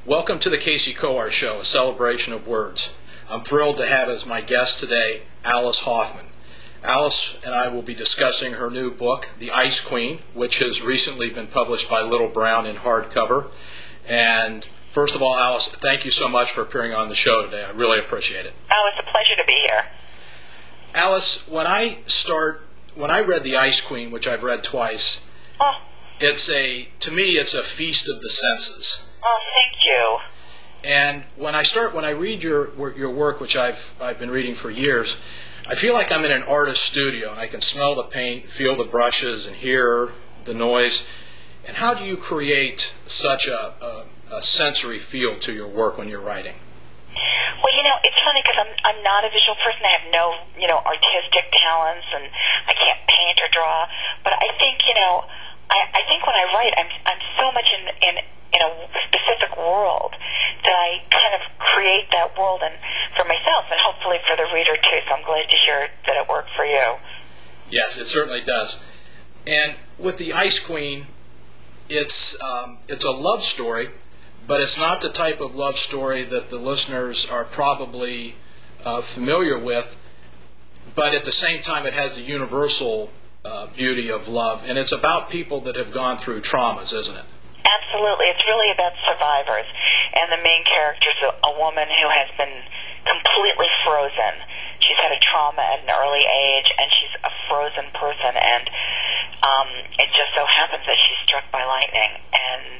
Welcome to the Casey Coar Show, a celebration of words. I'm thrilled to have as my guest today Alice Hoffman. Alice and I will be discussing her new book, The Ice Queen, which has recently been published by Little Brown in hardcover. And first of all, Alice, thank you so much for appearing on the show today. I really appreciate it. Oh, it's a pleasure to be here. Alice, when I read The Ice Queen, which I've read twice, to me it's a feast of the senses. Oh, thank you. And when I read your work, which I've been reading for years, I feel like I'm in an artist's studio, and I can smell the paint, feel the brushes, and hear the noise. And how do you create such a sensory feel to your work when you're writing? Well, it's funny because I'm not a visual person. I have no, artistic talents, and I can't paint or draw. But I think, I think when I write, I'm so much in a specific world that I kind of create that world and for myself and hopefully for the reader too. So I'm glad to hear that it worked for you. Yes, it certainly does. And with The Ice Queen, it's a love story, but it's not the type of love story that the listeners are probably familiar with. But at the same time, it has the universal beauty of love, and it's about people that have gone through traumas, isn't it? Absolutely. It's really about survivors. And the main character is a woman who has been completely frozen. She's had a trauma at an early age, and she's a frozen person. And it just so happens that she's struck by lightning. And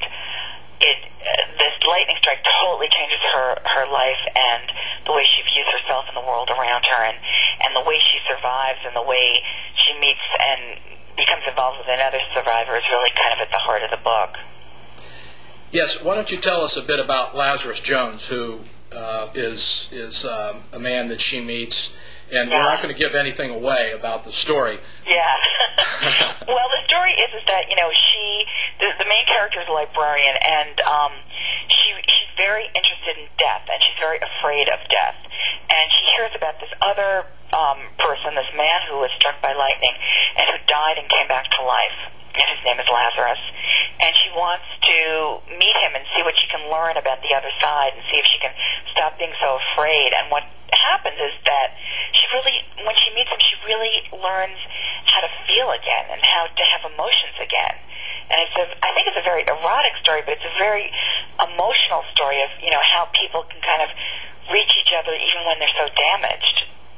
this lightning strike totally changes her life and the way she views herself and the world around her, and the way she survives and the way she meets and becomes involved with another survivor is really kind of at the heart of the book. Yes, why don't you tell us a bit about Lazarus Jones, who is a man that she meets, and we're not going to give anything away about the story. Yeah. Well, the story is that, the main character is a librarian, and she's very interested in death, and she's very afraid of death. And she hears about this other person, this man who was struck by lightning and who died and came back to life. And his name is Lazarus. And she wants to meet him and see what she can learn about the other side and see if she can stop being so afraid. And what happens is that when she meets him, she really learns how to feel again and how to have emotions again. And I think it's a very erotic story, but it's a very emotional story of, how people can kind of reach each other even when they're so damaged.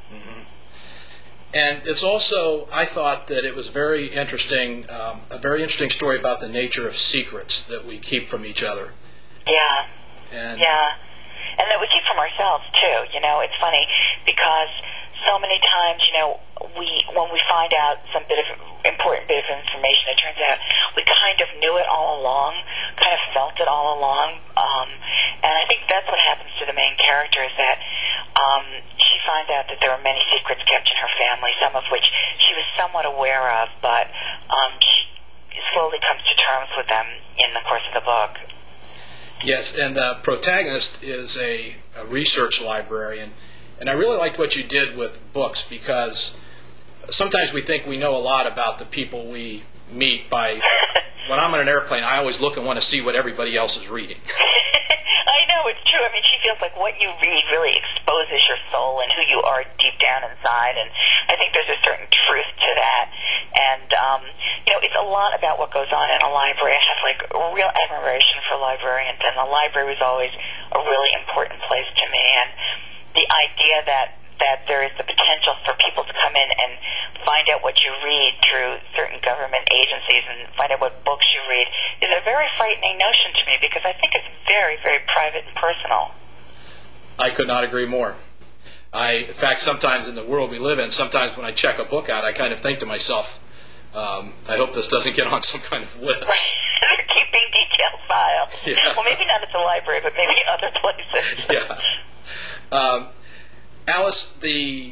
And it's also, I thought that it was very interesting, a very interesting story about the nature of secrets that we keep from each other. Yeah. And that we keep from ourselves, too. It's funny because so many times, when we find out some important bit of information, it turns out we kind of knew it all along, kind of felt it all along. And I think that's what happens to the main character is that she finds out that there are many secrets kept in her family, some of which she was somewhat aware of, but she slowly comes to terms with them in the course of the book. Yes, and the protagonist is a research librarian. And I really liked what you did with books because sometimes we think we know a lot about the people we meet by... When I'm on an airplane, I always look and want to see what everybody else is reading. I know, it's true. I mean, she feels like what you read really exposes your soul and who you are deep down inside, and I think there's a certain truth to that. And, it's a lot about what goes on in a library. I have, real admiration for librarians, and the library was always a really important place to me. And the idea that there is the potential for people to come in and find out what you read through certain government agencies and find out what books you read is a very frightening notion to me because I think it's very, very private and personal. I could not agree more. In fact, sometimes in the world we live in, sometimes when I check a book out, I kind of think to myself, I hope this doesn't get on some kind of list. They're keeping detailed files. Yeah. Well, maybe not at the library, but maybe other places. Yeah. Alice, the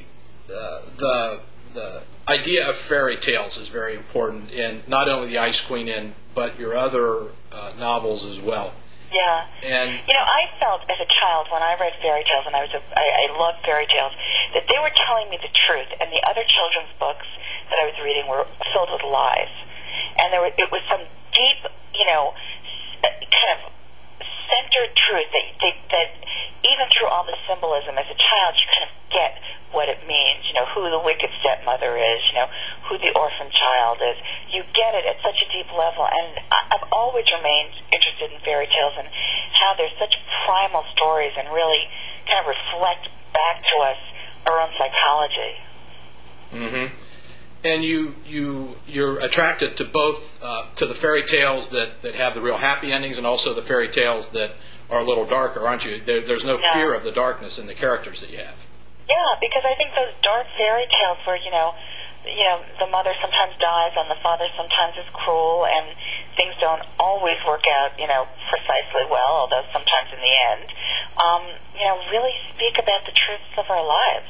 idea of fairy tales is very important in not only The Ice Queen but your other novels as well. Yeah. And I felt as a child when I read fairy tales, and I loved fairy tales, that they were telling me the truth, and the other children's books that I was reading were filled with lies. And it was some deep, kind of centered truth that even through all the symbolism, as a child, you kind of get what it means. You know, who the wicked stepmother is. You know, who the orphan child is. You get it at such a deep level, and I've always remained interested in fairy tales and how they're such primal stories and really kind of reflect back to us our own psychology. Mm-hmm. And you're attracted to both to the fairy tales that have the real happy endings, and also the fairy tales that are a little darker, aren't you? There's no fear of the darkness in the characters that you have. Yeah, because I think those dark fairy tales where the mother sometimes dies and the father sometimes is cruel, and things don't always work out precisely well, although sometimes in the end, really speak about the truths of our lives.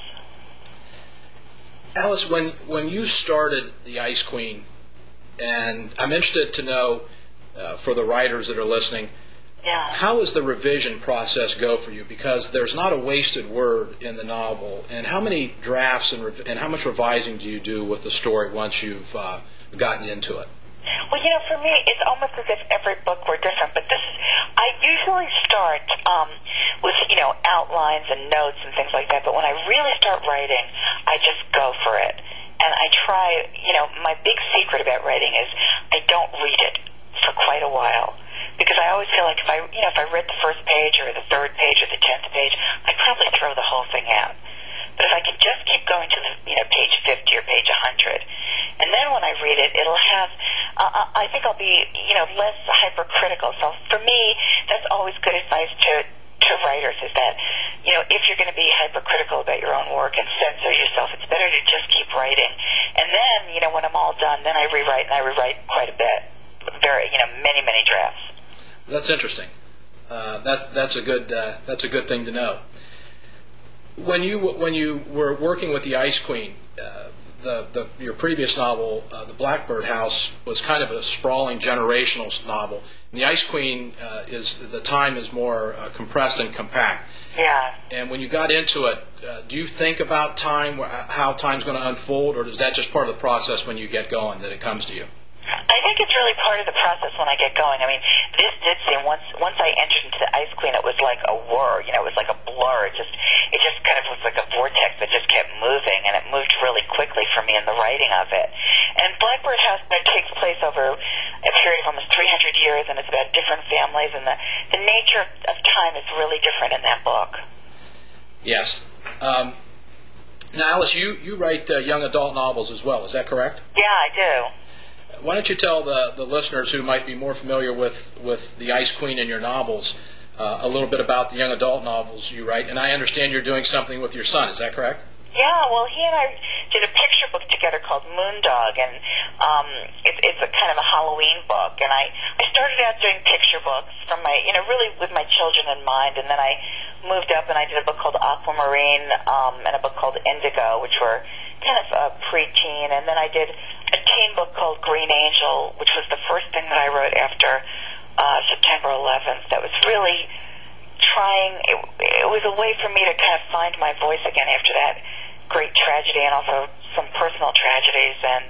Alice, when you started the Ice Queen, and I'm interested to know for the writers that are listening, how does the revision process go for you? Because there's not a wasted word in the novel. And how many drafts and how much revising do you do with the story once you've gotten into it? Well, for me, it's almost as if every book were different. But I usually start with, outlines and notes and things like that. But when I really start writing, I just go for it. And I try, my big secret about writing is I don't read it for quite a while. Because I always feel like if I read the first page or the third page or the 10th page, I'd probably throw the whole thing out. But if I can just keep going to the page 50 or page 100, and then when I read it, it'll have, I think I'll be less hypercritical. So for me, that's always good advice to writers, is that if you're going to be hypercritical about your own work and censor yourself, it's better to just keep writing. And then when I'm all done, then I rewrite, and I rewrite quite a bit, many drafts. That's interesting. That's a good thing to know. When you were working with the Ice Queen, your previous novel, The Blackbird House, was kind of a sprawling generational novel. And the Ice Queen the time is more compressed and compact. Yeah. And when you got into it, do you think about time, how time's going to unfold, or is that just part of the process when you get going that it comes to you? I think it's really part of the process when I get going. I mean, this did seem, once I entered into the Ice Queen, it was like a whir. It was like a blur. It just kind of was like a vortex that just kept moving, and it moved really quickly for me in the writing of it. And Blackbird House takes place over a period of almost 300 years, and it's about different families, and the nature of time is really different in that book. Yes. Now, Alice, you write young adult novels as well. Is that correct? Yeah, I do. Why don't you tell the listeners who might be more familiar with the Ice Queen in your novels a little bit about the young adult novels you write? And I understand you're doing something with your son. Is that correct? Yeah, well, he and I did a picture book together called Moondog, and it's a kind of a Halloween book. And I started out doing picture books from my, really with my children in mind, and then I moved up and I did a book called Aquamarine and a book called Indigo, which were kind of preteen, and then I did a teen book called Green Angel, which was the first thing that I wrote after September 11th. That was really trying. It was a way for me to kind of find my voice again after that great tragedy and also some personal tragedies, and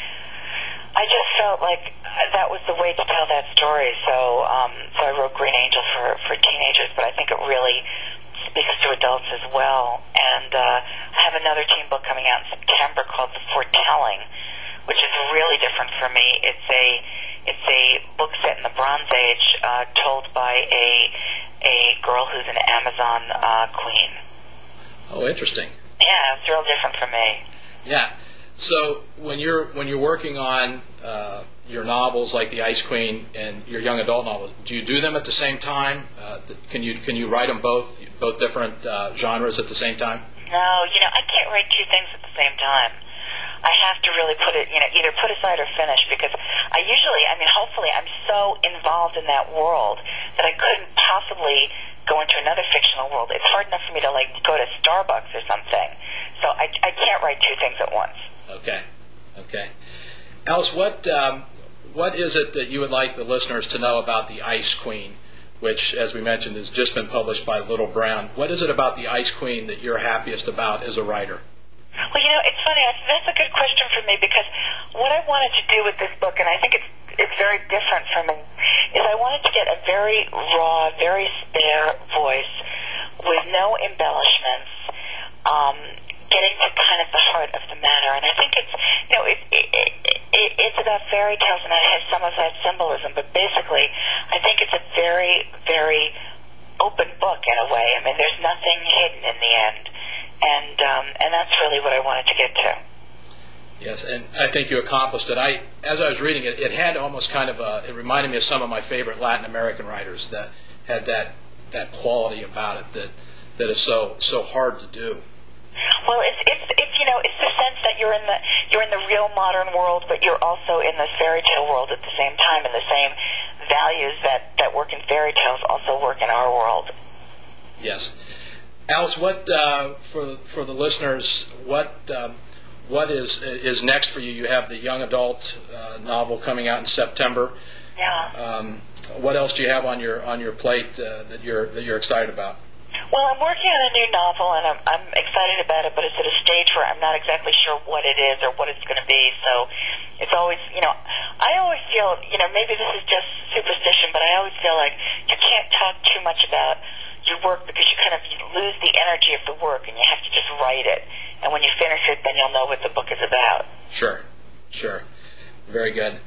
I just felt like that was the way to tell that story. So I wrote Green Angel for teenagers, but I think it really speaks to adults as well. And I have another teen book coming out in September called The Foretelling, which is really different for me. It's a book set in the Bronze Age, told by a girl who's an Amazon queen. Oh, interesting. Yeah, it's real different for me. Yeah. So when you're working on your novels like The Ice Queen and your young adult novels, do you do them at the same time? Can you write them both different genres at the same time? No, I can't write two things at the same time. I have to really put it, either put aside or finish, because hopefully I'm so involved in that world that I couldn't possibly go into another fictional world. It's hard enough for me to go to Starbucks or something. So I can't write two things at once. Okay. Alice, what is it that you would like the listeners to know about the Ice Queen, which, as we mentioned, has just been published by Little Brown? What is it about the Ice Queen that you're happiest about as a writer? Well, it's funny. That's a good question for me, because what I wanted to do with this book, and I think it's it's very different from me, is I wanted to get a very raw, very spare voice with no embellishments, getting to kind of the heart of the matter. And I think it's, it's about fairy tales, and it has some of that symbolism, but basically I think it's a very, very open book in a way. I mean, there's nothing hidden in the end, and that's really what I wanted to get to. Yes, and I think you accomplished it. As I was reading it, it had almost kind of it reminded me of some of my favorite Latin American writers that had that quality about it that is so hard to do. Well, it's it's the sense that you're in the real modern world, but you're also in the fairy tale world at the same time, and the same values that work in fairy tales also work in our world. Yes, Alice. What for the listeners? What is next for you? You have the young adult novel coming out in September. Yeah. What else do you have on your plate that you're excited about? Well, I'm working on a new novel, and I'm excited about it, but it's at a stage where I'm not exactly sure what it is or what it's going to be. So it's always, I always feel, maybe this is just superstition, but I always feel like you can't talk too much about your work because you kind of lose the energy of the work, and you have to just write it. And when you finish it, then you'll know what the book is about. Sure. Very good.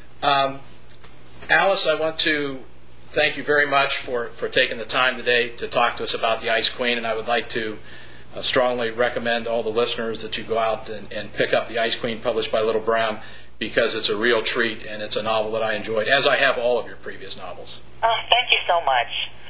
Alice, I want to thank you very much for taking the time today to talk to us about The Ice Queen, and I would like to strongly recommend all the listeners that you go out and pick up The Ice Queen, published by Little Brown, because it's a real treat, and it's a novel that I enjoyed, as I have all of your previous novels. Oh, thank you so much.